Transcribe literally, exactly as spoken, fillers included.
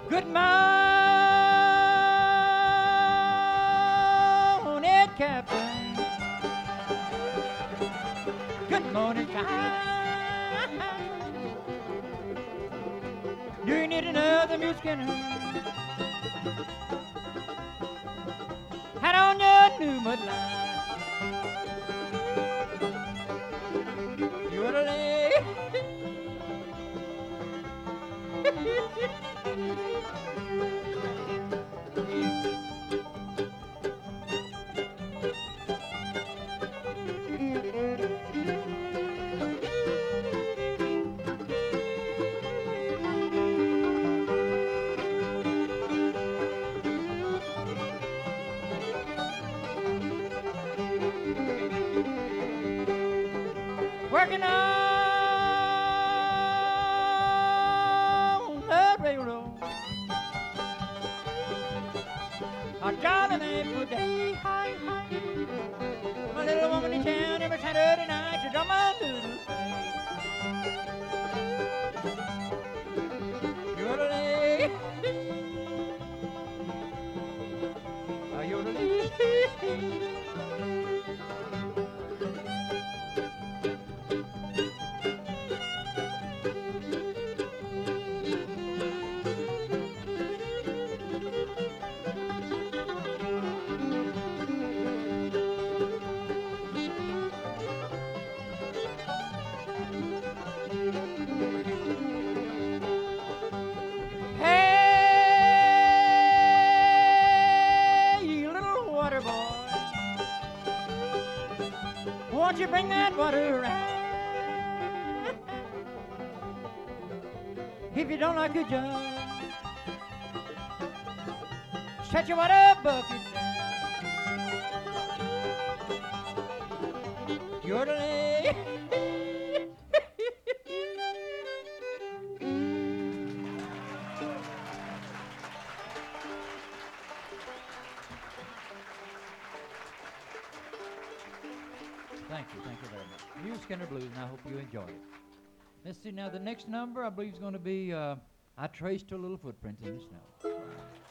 Good morning, Captain. Good morning, child. Do you need another mule skinner? Hat on your new mud line. You're the lady. Working on the railroad, a jolly neighborhood day. Hi, hi. My little woman in town every Saturday night to drum my little face. You're the lady. Oh, you're the lady. Won't you bring that water around? If you don't like your job, set your water bucket down. You're the lady. Thank you, thank you very much. Mule Skinner Blues, and I hope you enjoyed it. Let's see now, the next number I believe is going to be uh, I Traced a Little Footprint in the Snow.